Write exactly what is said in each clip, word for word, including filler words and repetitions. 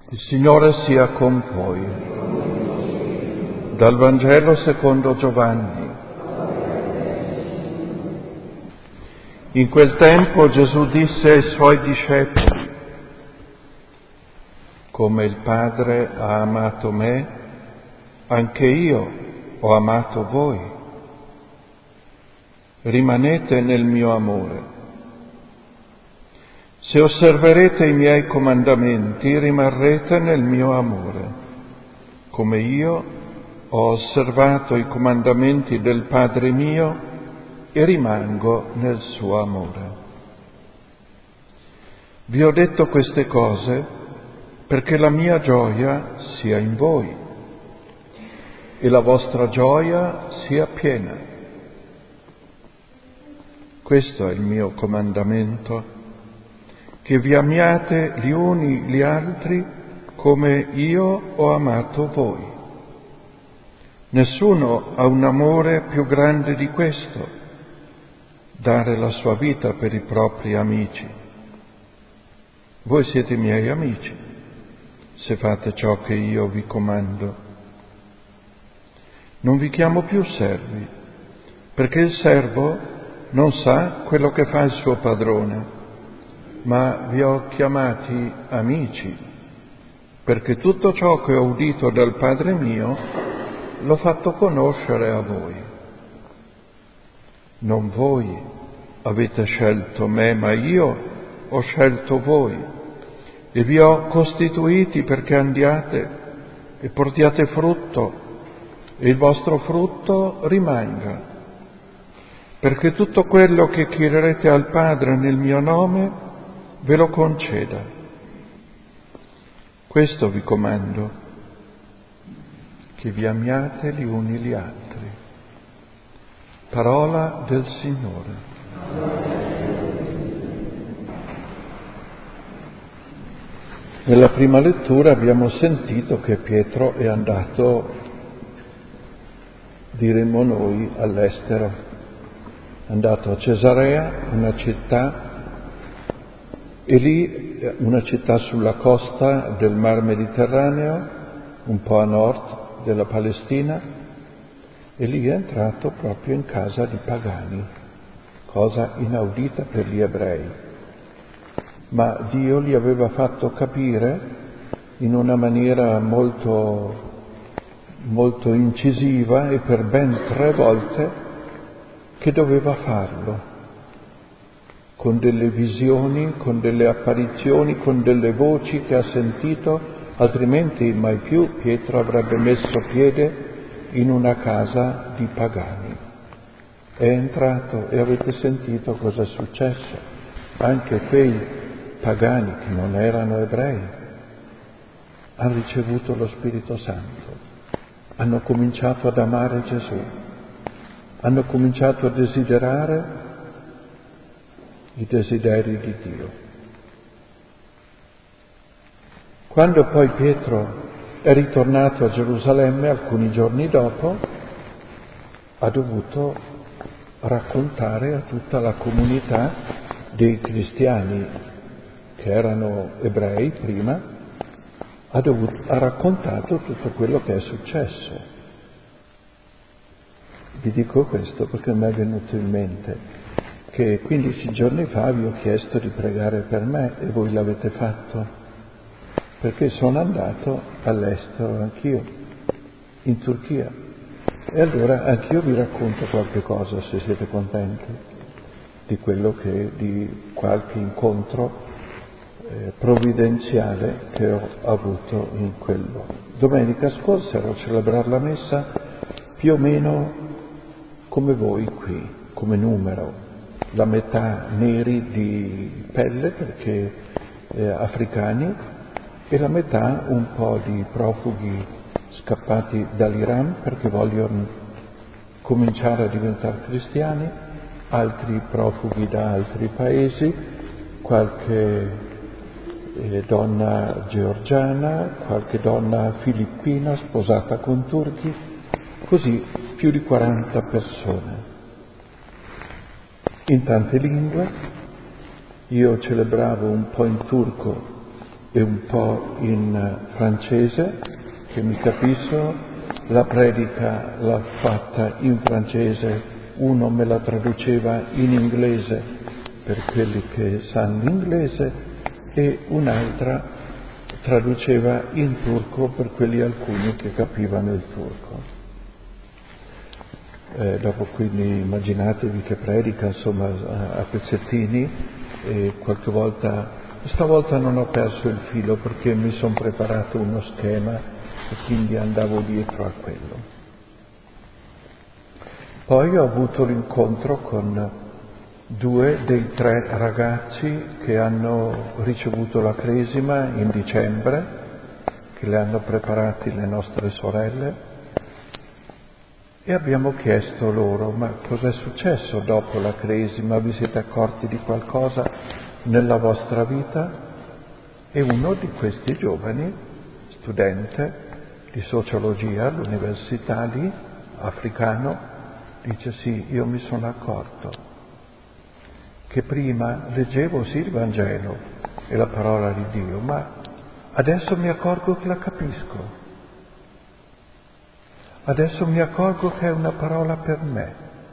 Il Signore sia con voi. Dal Vangelo secondo Giovanni. In quel tempo Gesù disse ai suoi discepoli: come il Padre ha amato me, anche io ho amato voi. Rimanete nel mio amore. Se osserverete i miei comandamenti, rimarrete nel mio amore, come io ho osservato i comandamenti del Padre mio e rimango nel suo amore. Vi ho detto queste cose perché la mia gioia sia in voi e la vostra gioia sia piena. Questo è il mio comandamento, che vi amiate gli uni gli altri come io ho amato voi. Nessuno ha un amore più grande di questo, dare la sua vita per i propri amici. Voi siete miei amici, se fate ciò che io vi comando. Non vi chiamo più servi, perché il servo non sa quello che fa il suo padrone, ma vi ho chiamati amici, perché tutto ciò che ho udito dal Padre mio l'ho fatto conoscere a voi. Non voi avete scelto me, ma io ho scelto voi e vi ho costituiti perché andiate e portiate frutto e il vostro frutto rimanga, perché tutto quello che chiederete al Padre nel mio nome ve lo conceda. Questo vi comando, che vi amiate gli uni gli altri. Parola del Signore. Nella prima lettura abbiamo sentito che Pietro è andato, diremmo noi, all'estero. È andato a Cesarea, una città, e lì una città sulla costa del Mar Mediterraneo, un po' a nord della Palestina, e lì è entrato proprio in casa di pagani, cosa inaudita per gli ebrei. Ma Dio gli aveva fatto capire in una maniera molto, molto incisiva e per ben tre volte che doveva farlo, con delle visioni, con delle apparizioni, con delle voci che ha sentito, altrimenti mai più Pietro avrebbe messo piede in una casa di pagani. È entrato e avete sentito cosa è successo. Anche quei pagani che non erano ebrei hanno ricevuto lo Spirito Santo, hanno cominciato ad amare Gesù, hanno cominciato a desiderare i desideri di Dio. Quando poi Pietro è ritornato a Gerusalemme alcuni giorni dopo, ha dovuto raccontare a tutta la comunità dei cristiani che erano ebrei prima, ha, dovuto, ha raccontato tutto quello che è successo. Vi dico questo perché mi è venuto in mente che quindici giorni fa vi ho chiesto di pregare per me e voi l'avete fatto, perché sono andato all'estero anch'io, in Turchia, e allora anch'io vi racconto qualche cosa, se siete contenti, di quello che, di qualche incontro eh, provvidenziale che ho avuto in quello. Domenica scorsa ero a celebrare la messa più o meno come voi qui, come numero, la metà neri di pelle perché eh, africani e la metà un po' di profughi scappati dall'Iran perché vogliono cominciare a diventare cristiani, altri profughi da altri paesi, qualche eh, donna georgiana, qualche donna filippina sposata con turchi, così più di quaranta persone. In tante lingue, io celebravo un po' in turco e un po' in francese, che mi capisco, la predica l'ha fatta in francese, uno me la traduceva in inglese per quelli che sanno l'inglese e un'altra traduceva in turco per quelli alcuni che capivano il turco. Eh, dopo quindi immaginatevi che predica insomma a, a pezzettini e qualche volta, stavolta non ho perso il filo perché mi sono preparato uno schema e quindi andavo dietro a quello. Poi ho avuto l'incontro con due dei tre ragazzi che hanno ricevuto la cresima in dicembre, che le hanno preparati le nostre sorelle, e abbiamo chiesto loro: ma cos'è successo dopo la cresima? Vi siete accorti di qualcosa nella vostra vita? E uno di questi giovani, studente di sociologia all'università lì, africano, dice: sì, io mi sono accorto che prima leggevo sì il Vangelo e la parola di Dio, ma adesso mi accorgo che la capisco. Adesso mi accorgo che è una parola per me.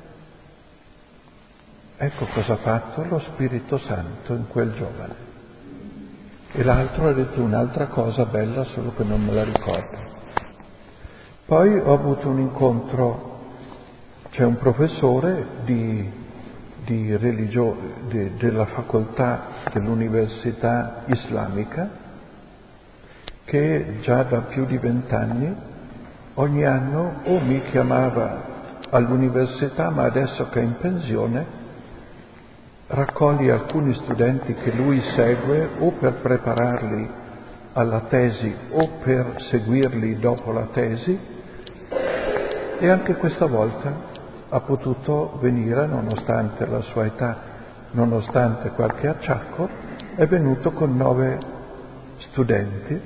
Ecco cosa ha fatto lo Spirito Santo in quel giovane. E l'altro ha detto un'altra cosa bella, solo che non me la ricordo. Poi ho avuto un incontro, c'è un professore di, di religio, di, della facoltà dell'università islamica che già da più di vent'anni ogni anno o mi chiamava all'università, ma adesso che è in pensione raccoglie alcuni studenti che lui segue o per prepararli alla tesi o per seguirli dopo la tesi, e anche questa volta ha potuto venire nonostante la sua età, nonostante qualche acciacco, è venuto con nove studenti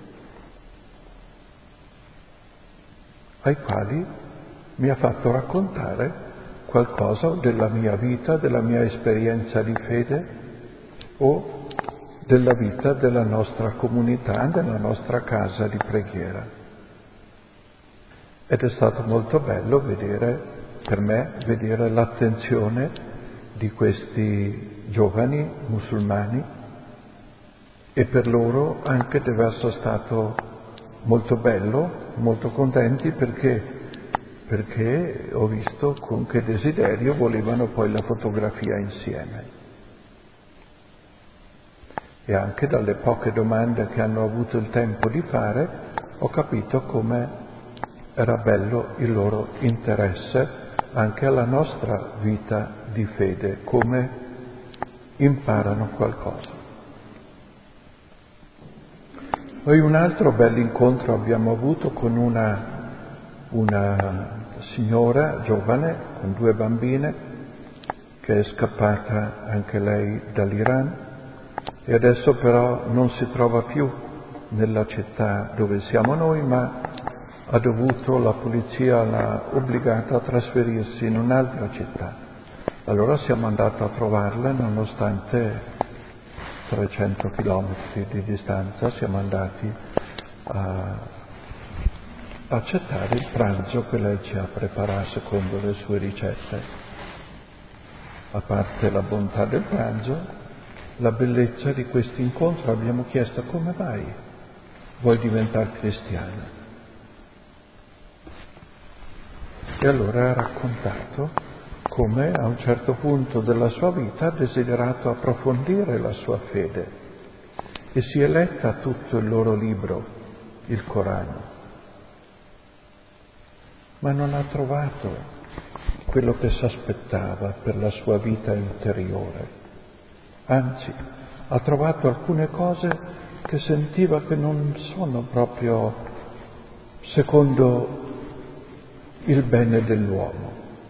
ai quali mi ha fatto raccontare qualcosa della mia vita, della mia esperienza di fede o della vita della nostra comunità, della nostra casa di preghiera. Ed è stato molto bello vedere, per me, vedere l'attenzione di questi giovani musulmani, e per loro anche deve essere stato molto bello, molto contenti perché, perché ho visto con che desiderio volevano poi la fotografia insieme. E anche dalle poche domande che hanno avuto il tempo di fare ho capito come era bello il loro interesse anche alla nostra vita di fede, come imparano qualcosa. Poi un altro bell'incontro abbiamo avuto con una, una signora giovane con due bambine che è scappata anche lei dall'Iran e adesso però non si trova più nella città dove siamo noi, ma ha dovuto, la polizia l'ha obbligata a trasferirsi in un'altra città. Allora siamo andati a trovarla nonostante trecento chilometri di distanza, siamo andati a accettare il pranzo che lei ci ha preparato secondo le sue ricette. A parte la bontà del pranzo, la bellezza di questo incontro, abbiamo chiesto: come mai vuoi diventare cristiana? E allora ha raccontato come a un certo punto della sua vita ha desiderato approfondire la sua fede e si è letta tutto il loro libro, il Corano, ma non ha trovato quello che si aspettava per la sua vita interiore. Anzi, ha trovato alcune cose che sentiva che non sono proprio secondo il bene dell'uomo.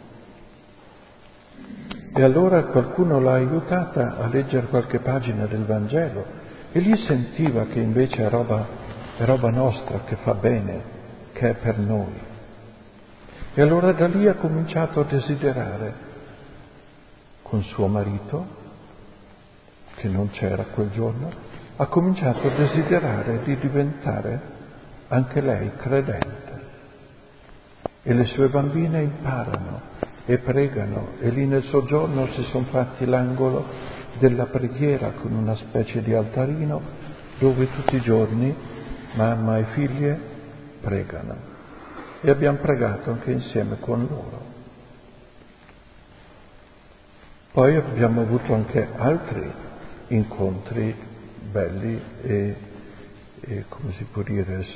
E allora qualcuno l'ha aiutata a leggere qualche pagina del Vangelo e lì sentiva che invece è roba, è roba nostra, che fa bene, che è per noi. E allora da lì ha cominciato a desiderare con suo marito, che non c'era quel giorno, ha cominciato a desiderare di diventare anche lei credente. E le sue bambine imparano e pregano, e lì nel soggiorno si sono fatti l'angolo della preghiera con una specie di altarino dove tutti i giorni mamma e figlie pregano. E abbiamo pregato anche insieme con loro. Poi abbiamo avuto anche altri incontri belli e, e come si può dire,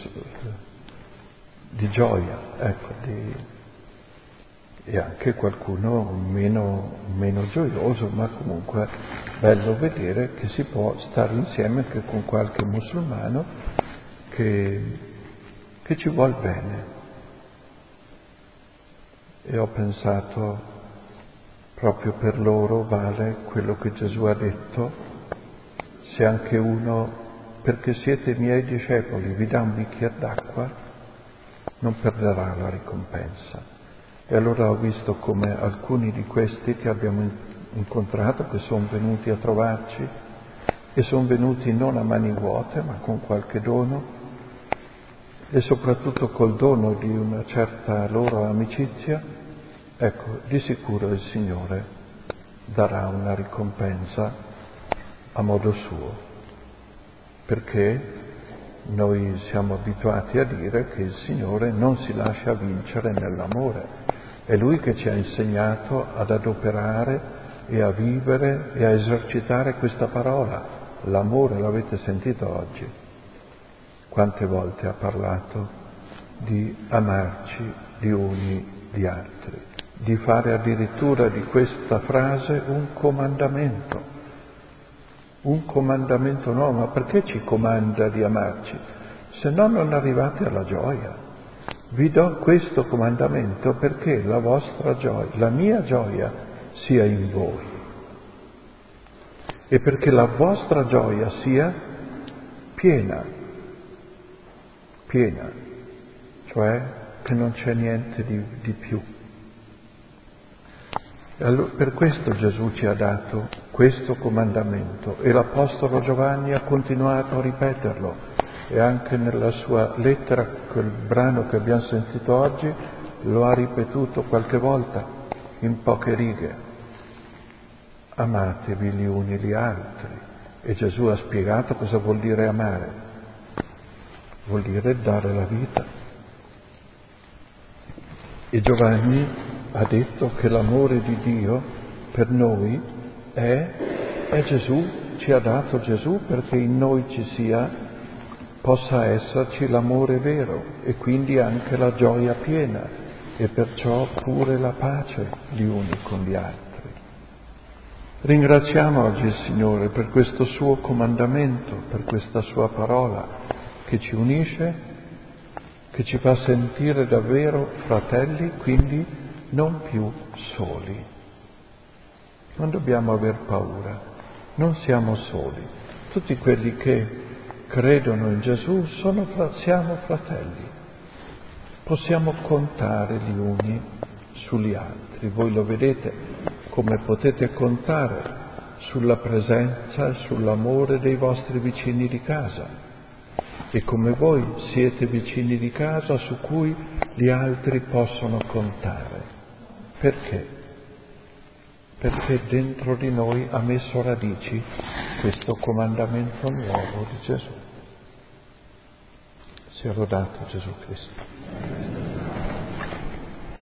di gioia, ecco, di, e anche qualcuno meno, meno gioioso, ma comunque bello vedere che si può stare insieme anche con qualche musulmano che, che ci vuol bene. E ho pensato, proprio per loro vale quello che Gesù ha detto: se anche uno, perché siete miei discepoli, vi dà un bicchiere d'acqua, non perderà la ricompensa. E allora ho visto come alcuni di questi che abbiamo incontrato, che sono venuti a trovarci, e sono venuti non a mani vuote, ma con qualche dono, e soprattutto col dono di una certa loro amicizia, ecco, di sicuro il Signore darà una ricompensa a modo suo, perché noi siamo abituati a dire che il Signore non si lascia vincere nell'amore. È Lui che ci ha insegnato ad adoperare e a vivere e a esercitare questa parola. L'amore, l'avete sentito oggi. Quante volte ha parlato di amarci gli uni gli altri, di fare addirittura di questa frase un comandamento. Un comandamento no, ma perché ci comanda di amarci? Se no non arrivate alla gioia. Vi do questo comandamento perché la vostra gioia, la mia gioia sia in voi. E perché la vostra gioia sia piena, piena, cioè che non c'è niente di, di più. E allora, per questo Gesù ci ha dato questo comandamento e l'Apostolo Giovanni ha continuato a ripeterlo e anche nella sua lettera, quel brano che abbiamo sentito oggi, lo ha ripetuto qualche volta in poche righe. Amatevi gli uni gli altri. E Gesù ha spiegato cosa vuol dire amare. Vuol dire dare la vita. E Giovanni ha detto che l'amore di Dio per noi è, è Gesù, ci ha dato Gesù perché in noi ci sia, possa esserci l'amore vero e quindi anche la gioia piena e perciò pure la pace gli uni con gli altri. Ringraziamo oggi il Signore per questo suo comandamento, per questa sua parola che ci unisce, che ci fa sentire davvero fratelli, quindi non più soli. Non dobbiamo aver paura, non siamo soli. Tutti quelli che credono in Gesù sono, siamo fratelli. Possiamo contare gli uni sugli altri. Voi lo vedete come potete contare sulla presenza e sull'amore dei vostri vicini di casa. E come voi siete vicini di casa su cui gli altri possono contare. Perché? Perché dentro di noi ha messo radici questo comandamento nuovo di Gesù. Sia lodato Gesù Cristo.